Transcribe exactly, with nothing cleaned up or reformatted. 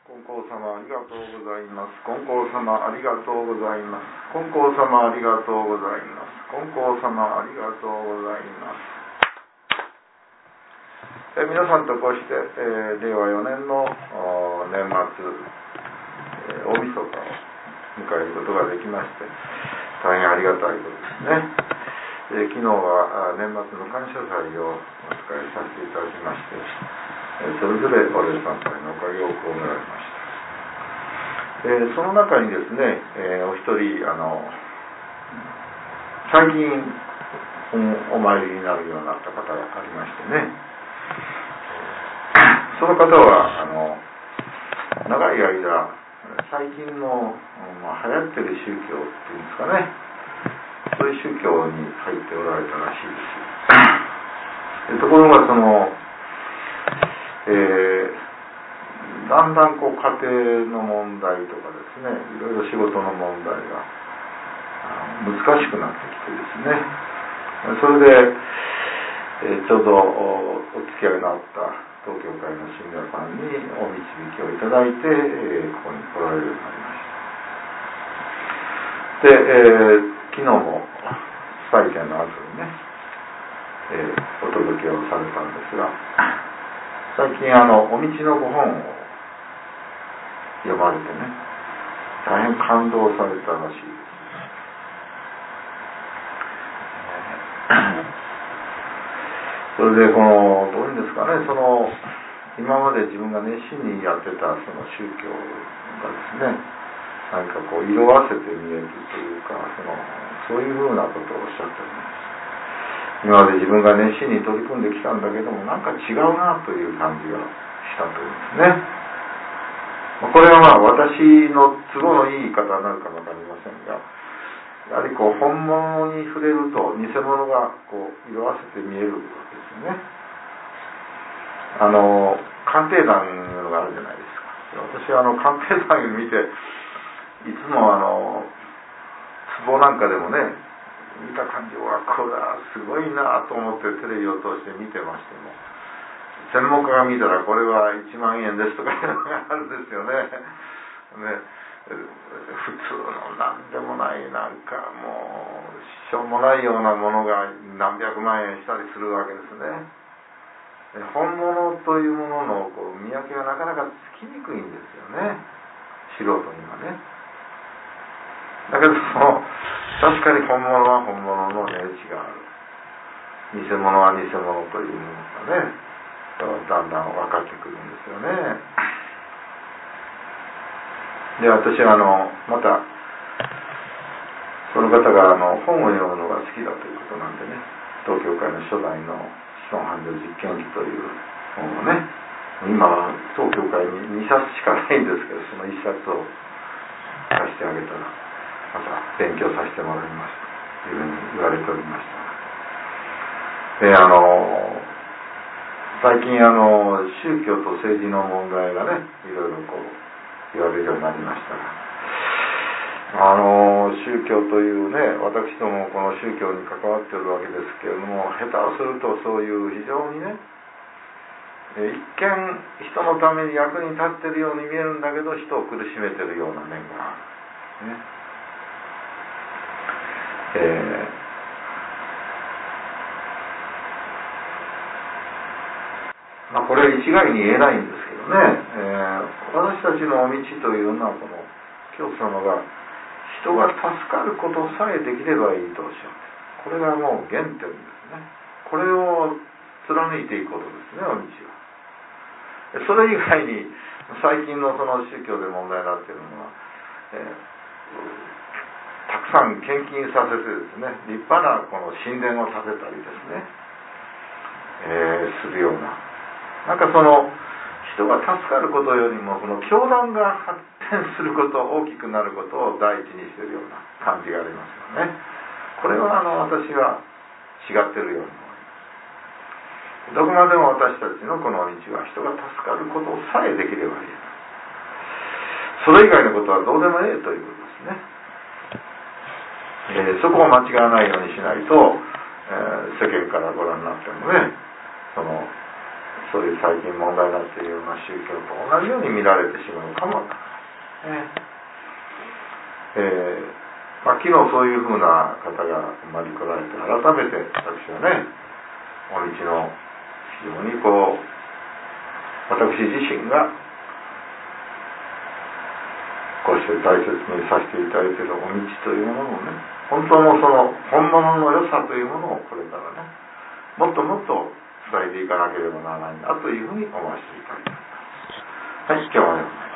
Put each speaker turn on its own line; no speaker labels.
金光様ありがとうございます。金光様ありがとうございます。金光様ありがとうございます。金光様ありがとうございます。え皆さんとこうして、えー、令和よねんの年末、えー、大晦日を迎えることができまして、大変ありがたいことですね。えー、昨日は年末の感謝祭をお使いさせていただきまして、えー、それぞれお礼参拝のおかげをこうめられました。えー、その中にですね、えー、お一人あの最近 お, お参りになるようになった方がありましてね、その方はあの長い間最近の、まあ、流行ってる宗教っていうんですかね、そういう宗教に入っておられたらしいです。ところがその、えー、だんだんこう家庭の問題とかですね、いろいろ仕事の問題が難しくなってきてですね、それで、えー、ちょうどお付き合いのあった東京会の信者さんにお導きをいただいて、えー、ここに来られるようになりました。で、えー、昨日も祭典の後にね、えー、お届けをされたんですが、最近あのお道のご本を読まれてね、大変感動されたらしいです。それでこのどういうんですかね、その今まで自分が熱心にやってたその宗教がですね、何かこう色あせて見えるというか、そのそういうふうなことをおっしゃっております。今まで自分が熱心に取り組んできたんだけども、なんか違うなという感じがしたというんですね。これはまあ私の都合のいい言い方になるかもわかりませんが、やはりこう本物に触れると偽物がこう色あせて見えるわけですよね。あの鑑定団があるじゃないですか。私はあの鑑定団を見て、いつもあの壺なんかでもね、見た感じはこれはすごいなと思ってテレビを通して見てましても、専門家が見たらこれはいちまんえんですとかいうのがあるんですよね。ね、普通の何でもないなんかもうしょうもないようなものが何百万円したりするわけですね。本物というもののこう見分けがなかなかつきにくいんですよね、素人にはね。だけど確かに本物は本物の値打ちがある、偽物は偽物というものがね、だんだん分かってくるんですよね。で、私はあのまたその方があの本を読むのが好きだということなんでね、東京会の初代の子孫繁盛実験記という本をね、今は東京会ににさつしかないんですけど、そのいっさつを貸してあげたらまた勉強させてもらいますというふうに言われておりました。で、あの最近あの宗教と政治の問題がね、いろいろこう言われるようになりましたが、あの宗教というね、私どもこの宗教に関わっているわけですけれども、下手をするとそういう非常にね、一見人のために役に立っているように見えるんだけど、人を苦しめているような面がある、ね。えーまあ、これ一概に言えないんですけどね、えー、私たちのお道というのは、この教祖様が人が助かることさえできればいいとおっしゃる。これがもう原点ですね。これを貫いていくことですね、お道は。それ以外に最近のその宗教で問題になっているのは、えー、たくさん献金させてですね、立派なこの神殿を建てたりですね、えー、するような、なんかその人が助かることよりもこの教団が発展すること、大きくなることを第一にしているような感じがありますよね。これはあの私は違っているように思います。どこまでも私たちのこの道は人が助かることさえできればいい。それ以外のことはどうでもええということですね。えー、そこを間違わないようにしないと、えー、世間からご覧になってもね、そのそういう最近問題になっているような宗教と同じように見られてしまうかもわからない、えーまあ、昨日そういうふうな方が生まれ来られて、改めて私はね、お道の非常にこう私自身がこうして大切にさせていただいているお道というものをね、本当のその本物の良さというものをこれからね、もっともっと伝えていかなければならないなというふうに思わせていただきます。はい、今日はね